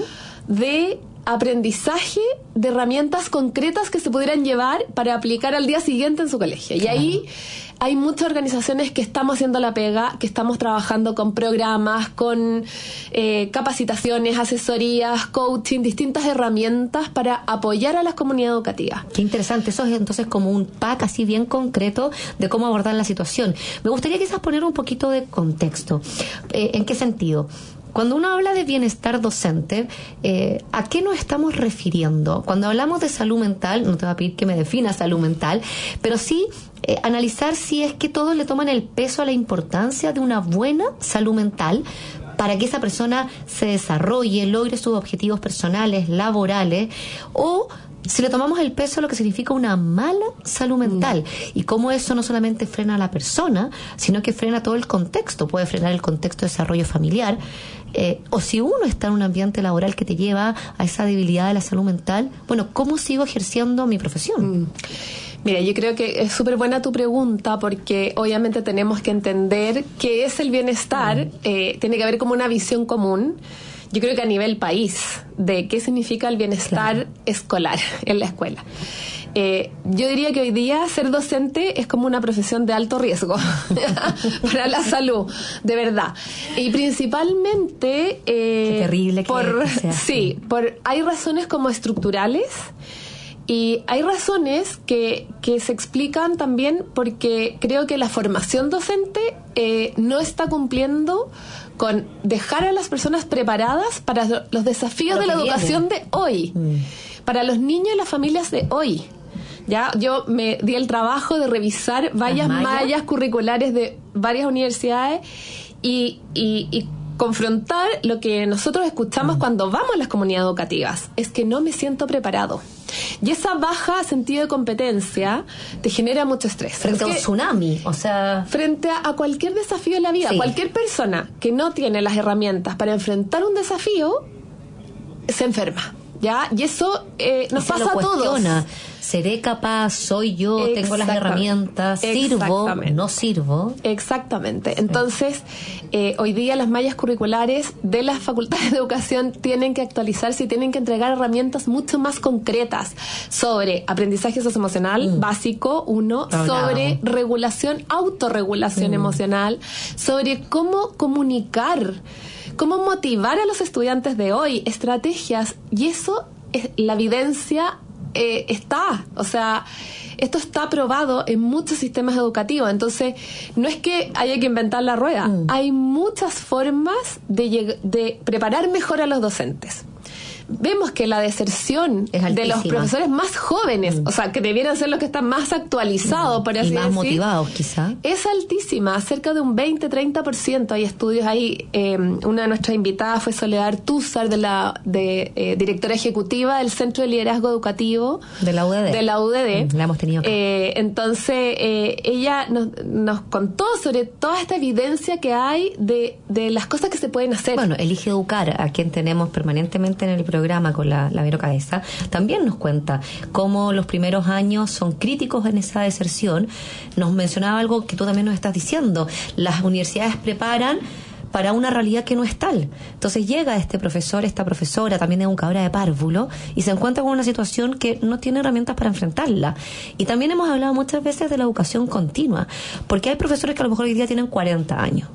de aprendizaje, de herramientas concretas que se pudieran llevar para aplicar al día siguiente en su colegio. Y ahí hay muchas organizaciones que estamos haciendo la pega, que estamos trabajando con programas, con capacitaciones, asesorías, coaching, distintas herramientas para apoyar a las comunidades educativas. Qué interesante. Eso es entonces como un pack así bien concreto de cómo abordar la situación. Me gustaría quizás poner un poquito de contexto. ¿En qué sentido? Cuando uno habla de bienestar docente, ¿a qué nos estamos refiriendo? Cuando hablamos de salud mental, no te voy a pedir que me definas salud mental, pero sí analizar si es que todos le toman el peso a la importancia de una buena salud mental para que esa persona se desarrolle, logre sus objetivos personales, laborales, o si le tomamos el peso a lo que significa una mala salud mental y cómo eso no solamente frena a la persona, sino que frena todo el contexto. Puede frenar el contexto de desarrollo familiar, o si uno está en un ambiente laboral que te lleva a esa debilidad de la salud mental, bueno, ¿cómo sigo ejerciendo mi profesión? Mira, yo creo que es súper buena tu pregunta, porque obviamente tenemos que entender qué es el bienestar. Tiene que haber como una visión común. yo creo que a nivel país, de qué significa el bienestar escolar en la escuela. Yo diría que hoy día ser docente es como una profesión de alto riesgo para la salud, de verdad. Y principalmente qué terrible hay razones como estructurales. Y hay razones que se explican también porque creo que la formación docente no está cumpliendo con dejar a las personas preparadas para los desafíos de la educación de hoy, para los niños y las familias de hoy. Ya yo me di el trabajo de revisar varias mallas curriculares de varias universidades y confrontar lo que nosotros escuchamos cuando vamos a las comunidades educativas, es que no me siento preparado. Y esa baja sentido de competencia te genera mucho estrés. Frente a un tsunami, o sea... Frente a cualquier desafío en la vida, cualquier persona que no tiene las herramientas para enfrentar un desafío, se enferma, ¿ya? Y eso nos pasa a todos. ¿Seré capaz? ¿Soy yo? ¿Tengo las herramientas? ¿Sirvo? ¿No sirvo? Exactamente. Entonces, hoy día las mallas curriculares de las facultades de educación tienen que actualizarse y tienen que entregar herramientas mucho más concretas sobre aprendizaje socioemocional básico, sobre regulación, autorregulación emocional, sobre cómo comunicar, cómo motivar a los estudiantes de hoy, estrategias, y eso es la evidencia. O sea, esto está probado en muchos sistemas educativos. Entonces, no es que haya que inventar la rueda. Hay muchas formas de preparar mejor a los docentes. Vemos que la deserción de los profesores más jóvenes, o sea, que debieran ser los que están más actualizados, por así decir, más motivados quizá, es altísima, cerca de un 20-30%. Hay estudios ahí. Una de nuestras invitadas fue Soledad Artúzar, directora ejecutiva del Centro de Liderazgo Educativo de la UDD. La hemos tenido acá. Entonces, ella nos contó sobre toda esta evidencia que hay de las cosas que se pueden hacer. Bueno, Elige Educar, a quien tenemos permanentemente en el programa con la Vero Cabeza, también nos cuenta cómo los primeros años son críticos en esa deserción. Nos mencionaba algo que tú también nos estás diciendo: las universidades preparan para una realidad que no es tal. Entonces llega este profesor, esta profesora, también educadora de párvulo, y se encuentra con una situación que no tiene herramientas para enfrentarla. Y también hemos hablado muchas veces de la educación continua, porque hay profesores que a lo mejor hoy día tienen 40 años,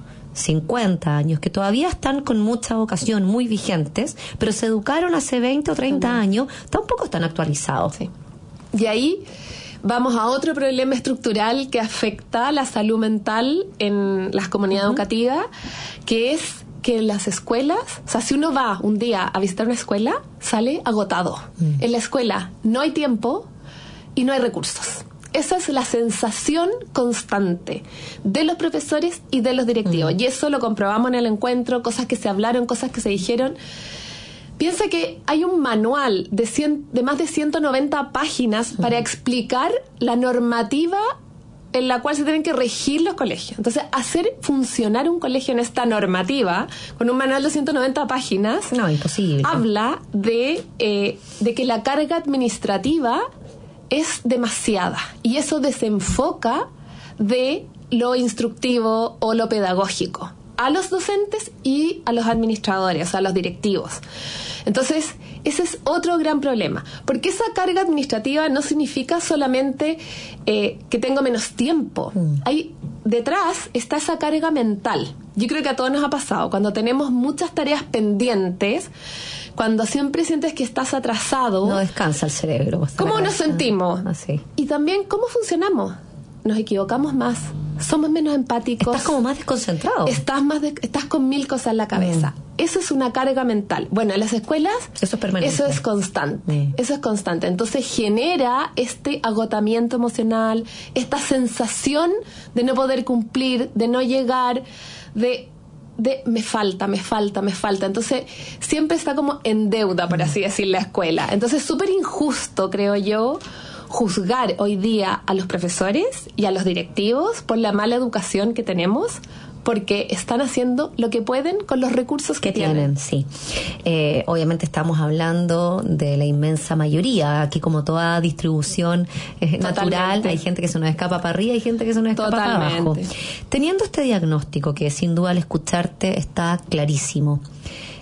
50 años, que todavía están con mucha vocación, muy vigentes, pero se educaron hace 20 o 30 años, tampoco están actualizados. Sí. Y ahí vamos a otro problema estructural que afecta a la salud mental en las comunidades educativas, que es que en las escuelas, o sea, si uno va un día a visitar una escuela, sale agotado. En la escuela no hay tiempo y no hay recursos. Esa es la sensación constante de los profesores y de los directivos. Y eso lo comprobamos en el encuentro, cosas que se hablaron, cosas que se dijeron. Piensa que hay un manual de más de 190 páginas para explicar la normativa en la cual se tienen que regir los colegios. Entonces, hacer funcionar un colegio en esta normativa, con un manual de 190 páginas, no, imposible. Habla de que la carga administrativa es demasiada, y eso desenfoca de lo instructivo o lo pedagógico a los docentes y a los administradores, o sea, a los directivos. Entonces, ese es otro gran problema, porque esa carga administrativa no significa solamente que tengo menos tiempo. Ahí detrás está esa carga mental. Yo creo que a todos nos ha pasado, cuando tenemos muchas tareas pendientes, cuando siempre sientes que estás atrasado. No descansa el cerebro. ¿Cómo nos sentimos? Así. Y también, ¿cómo funcionamos? Nos equivocamos más, somos menos empáticos. Estás como más desconcentrado. Estás con 1000 cosas en la cabeza. Eso es una carga mental. Bueno, en las escuelas eso es permanente. Eso es constante. Eso es constante. Entonces genera este agotamiento emocional, esta sensación de no poder cumplir, de no llegar, de me falta. Entonces siempre está como en deuda, por así decir, la escuela. Entonces súper injusto, creo yo, juzgar hoy día a los profesores y a los directivos por la mala educación que tenemos, porque están haciendo lo que pueden con los recursos que tienen. Sí. Obviamente estamos hablando de la inmensa mayoría. Aquí, como toda distribución natural, hay gente que se nos escapa para arriba y gente que se nos escapa para abajo. Teniendo este diagnóstico, que sin duda al escucharte está clarísimo,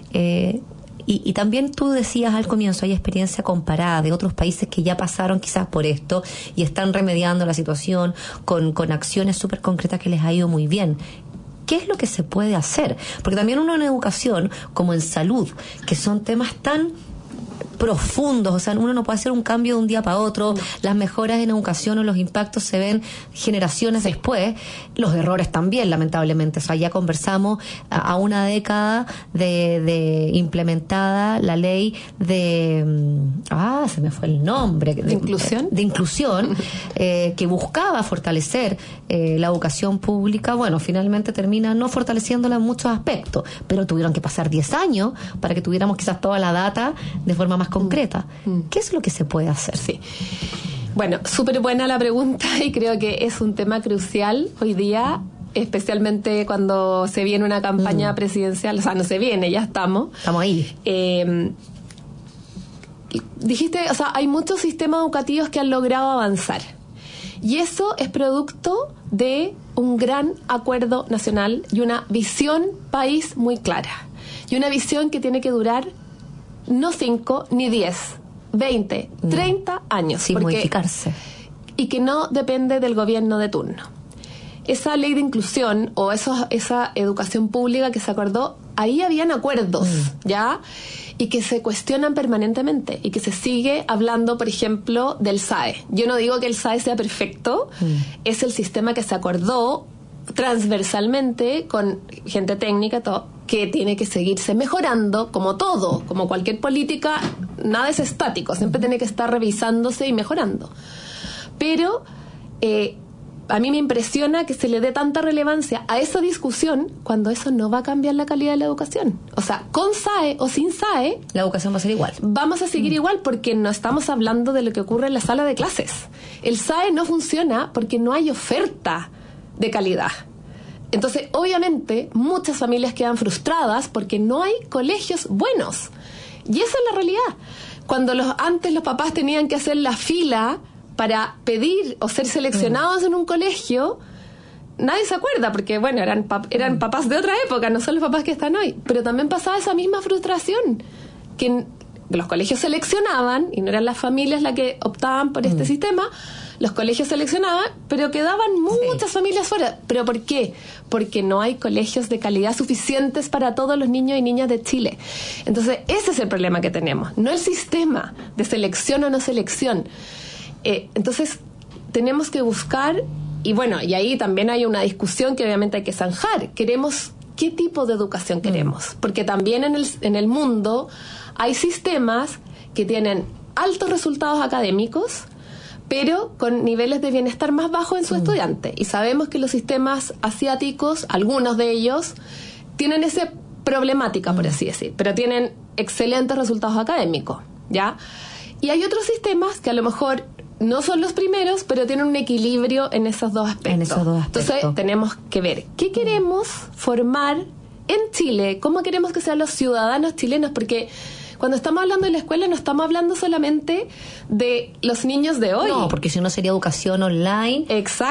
Y también tú decías al comienzo, hay experiencia comparada de otros países que ya pasaron quizás por esto y están remediando la situación con acciones súper concretas que les ha ido muy bien. ¿Qué es lo que se puede hacer? Porque también uno en educación, como en salud, que son temas tan profundos, o sea, uno no puede hacer un cambio de un día para otro, las mejoras en educación o los impactos se ven generaciones después, los errores también, lamentablemente. O sea, ya conversamos a una década de implementada la ley de se me fue el nombre, de inclusión que buscaba fortalecer la educación pública. Bueno, finalmente termina no fortaleciéndola en muchos aspectos, pero tuvieron que pasar 10 años para que tuviéramos quizás toda la data de forma más concreta. ¿Qué es lo que se puede hacer? Sí. Bueno, súper buena la pregunta y creo que es un tema crucial hoy día, especialmente cuando se viene una campaña presidencial. O sea, no se viene, ya estamos ahí. Dijiste, o sea, hay muchos sistemas educativos que han logrado avanzar y eso es producto de un gran acuerdo nacional y una visión país muy clara y una visión que tiene que durar no 5 ni 10, 20, 30 años. Sin modificarse. Y que no depende del gobierno de turno. Esa ley de inclusión o esa educación pública que se acordó, ahí habían acuerdos, ¿ya? Y que se cuestionan permanentemente y que se sigue hablando, por ejemplo, del SAE. Yo no digo que el SAE sea perfecto, es el sistema que se acordó transversalmente con gente técnica, todo, que tiene que seguirse mejorando, como todo, como cualquier política, nada es estático, siempre tiene que estar revisándose y mejorando. Pero a mí me impresiona que se le dé tanta relevancia a esa discusión cuando eso no va a cambiar la calidad de la educación. O sea, con SAE o sin SAE, la educación va a ser igual. Vamos a seguir igual porque no estamos hablando de lo que ocurre en la sala de clases. El SAE no funciona porque no hay oferta de calidad. Entonces, obviamente, muchas familias quedan frustradas porque no hay colegios buenos. Y esa es la realidad. Cuando antes los papás tenían que hacer la fila para pedir o ser seleccionados en un colegio, nadie se acuerda porque, bueno, eran papás de otra época, no son los papás que están hoy. Pero también pasaba esa misma frustración, que los colegios seleccionaban, y no eran las familias las que optaban por este sistema. Los colegios seleccionaban, pero quedaban muchas familias fuera. ¿Pero por qué? Porque no hay colegios de calidad suficientes para todos los niños y niñas de Chile. Entonces, ese es el problema que tenemos. No el sistema de selección o no selección. Entonces, tenemos que buscar, y bueno, y ahí también hay una discusión que obviamente hay que zanjar. ¿Qué tipo de educación queremos? Porque también en el mundo hay sistemas que tienen altos resultados académicos, pero con niveles de bienestar más bajos en su estudiante. Y sabemos que los sistemas asiáticos, algunos de ellos, tienen esa problemática, por así decir, pero tienen excelentes resultados académicos, ¿ya? Y hay otros sistemas que a lo mejor no son los primeros, pero tienen un equilibrio en esos dos aspectos. Entonces, tenemos que ver qué queremos formar en Chile, cómo queremos que sean los ciudadanos chilenos, porque cuando estamos hablando de la escuela no estamos hablando solamente de los niños de hoy. No, porque si no sería educación online.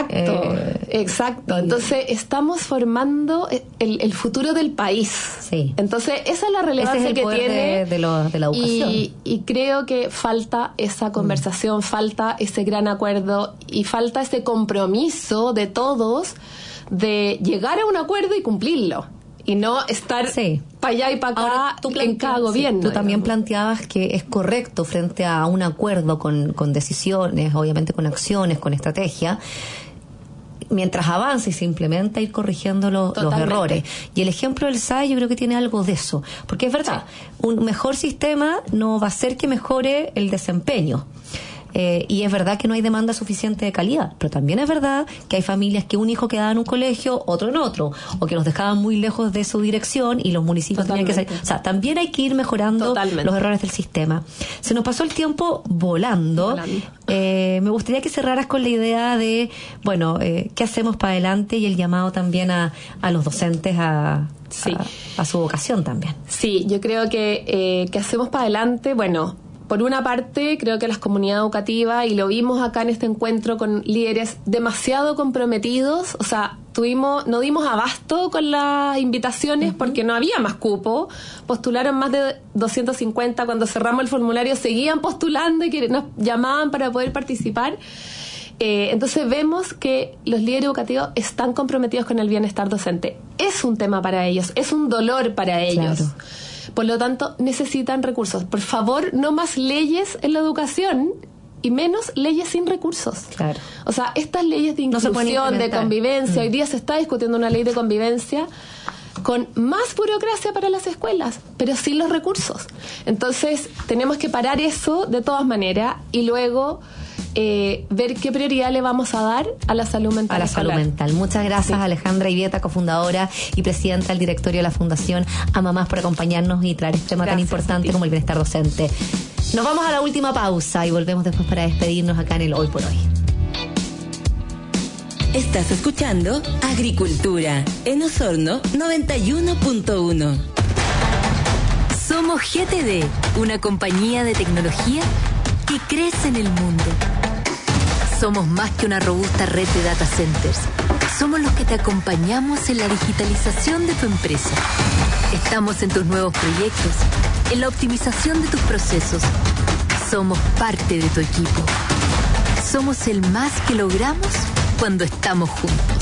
Exacto. Entonces estamos formando el futuro del país. Sí. Entonces esa es la relevancia que tiene de la educación. Y creo que falta esa conversación, falta ese gran acuerdo y falta ese compromiso de todos de llegar a un acuerdo y cumplirlo. Y no estar para allá y para acá en cada gobierno. Tú también planteabas que es correcto frente a un acuerdo con decisiones, obviamente con acciones, con estrategia, mientras avanza y se implementa, ir corrigiendo los errores. Y el ejemplo del SAE yo creo que tiene algo de eso. Porque es verdad, un mejor sistema no va a hacer que mejore el desempeño. Y es verdad que no hay demanda suficiente de calidad, pero también es verdad que hay familias que un hijo quedaba en un colegio, otro en otro, o que los dejaban muy lejos de su dirección y los municipios tenían que salir. O sea, también hay que ir mejorando los errores del sistema. Se nos pasó el tiempo volando. Me gustaría que cerraras con la idea de, bueno, ¿qué hacemos para adelante? Y el llamado también a los docentes a su vocación también. Sí, yo creo que hacemos para adelante, bueno, por una parte, creo que las comunidades educativas, y lo vimos acá en este encuentro con líderes demasiado comprometidos, o sea, no dimos abasto con las invitaciones porque no había más cupo. Postularon más de 250. Cuando cerramos el formulario seguían postulando y que nos llamaban para poder participar. Entonces vemos que los líderes educativos están comprometidos con el bienestar docente. Es un tema para ellos, es un dolor para ellos. Claro. Por lo tanto, necesitan recursos. Por favor, no más leyes en la educación y menos leyes sin recursos. Claro. O sea, estas leyes de inclusión, de convivencia, hoy día se está discutiendo una ley de convivencia con más burocracia para las escuelas, pero sin los recursos. Entonces, tenemos que parar eso de todas maneras y luego ver qué prioridad le vamos a dar a la salud mental. A la salud mental. Muchas gracias, Alejandra Ibieta, cofundadora y presidenta del directorio de la Fundación AMAMás, por acompañarnos y traer este tema tan importante como el bienestar docente. Nos vamos a la última pausa y volvemos después para despedirnos acá en el Hoy por Hoy. Estás escuchando Agricultura en Osorno 91.1. Somos GTD, una compañía de tecnología que crece en el mundo. Somos más que una robusta red de data centers. Somos los que te acompañamos en la digitalización de tu empresa. Estamos en tus nuevos proyectos, en la optimización de tus procesos. Somos parte de tu equipo. Somos el más que logramos cuando estamos juntos.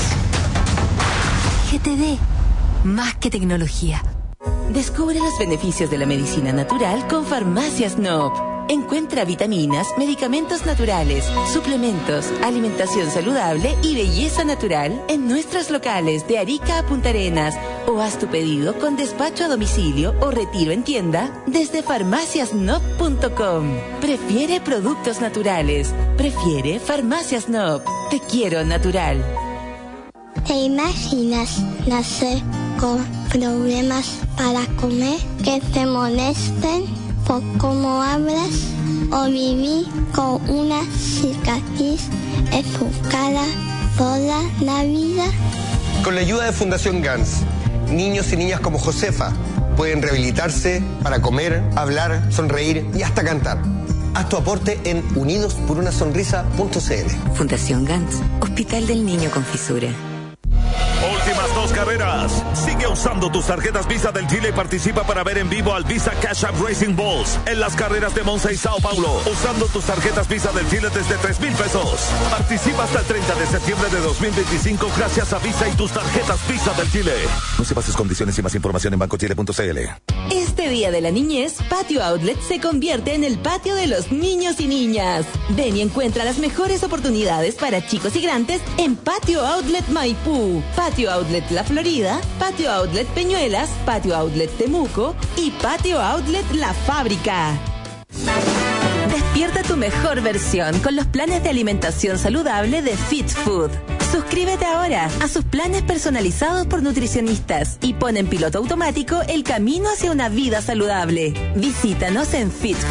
GTD, más que tecnología. Descubre los beneficios de la medicina natural con Farmacias Noop. Encuentra vitaminas, medicamentos naturales, suplementos, alimentación saludable y belleza natural en nuestros locales de Arica a Punta Arenas, o haz tu pedido con despacho a domicilio o retiro en tienda desde farmaciasnoop.com. Prefiere productos naturales. Prefiere Farmacias Noop. Te quiero natural. ¿Te imaginas nacer con problemas para comer, que te molesten por cómo hablas, o vivir con una cicatriz en tu cara toda la vida? Con la ayuda de Fundación GANS, niños y niñas como Josefa pueden rehabilitarse para comer, hablar, sonreír y hasta cantar. Haz tu aporte en unidosporunasonrisa.cl. Fundación GANS, Hospital del Niño con Fisura. Últimas 2 carreras. Sigue usando tus tarjetas Visa del Chile y participa para ver en vivo al Visa Cash App Racing Bulls en las carreras de Monza y Sao Paulo, usando tus tarjetas Visa del Chile desde 3,000 pesos. Participa hasta el 30 de septiembre de 2025 gracias a Visa y tus tarjetas Visa del Chile. No sepas sus condiciones y más información en bancochile.cl. Este Día de la Niñez, Patio Outlet se convierte en el patio de los niños y niñas. Ven y encuentra las mejores oportunidades para chicos y grandes en Patio Outlet Maipú, Patio Outlet La Florida, Patio Outlet Peñuelas, Patio Outlet Temuco y Patio Outlet La Fábrica. Despierta tu mejor versión con los planes de alimentación saludable de Fit Food. Suscríbete ahora a sus planes personalizados por nutricionistas y pon en piloto automático el camino hacia una vida saludable. Visítanos en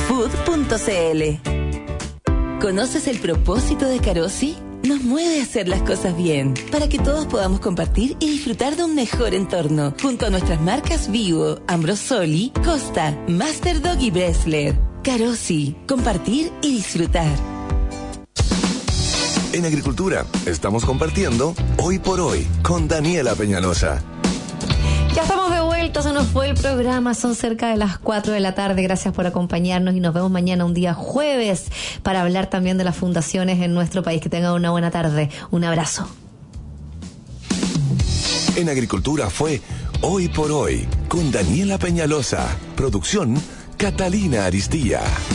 fitfood.cl. ¿Conoces el propósito de Carosi? Nos mueve a hacer las cosas bien, para que todos podamos compartir y disfrutar de un mejor entorno, junto a nuestras marcas Vivo, Ambrosoli, Costa, Masterdog y Bresler. Carosi, compartir y disfrutar. En Agricultura estamos compartiendo Hoy por Hoy con Daniela Peñalosa. Ya estamos de vuelta, se nos fue el programa, son cerca de las 4 de la tarde. Gracias por acompañarnos y nos vemos mañana, un día jueves, para hablar también de las fundaciones en nuestro país. Que tengan una buena tarde. Un abrazo. En Agricultura fue Hoy por Hoy con Daniela Peñalosa. Producción Catalina Aristía.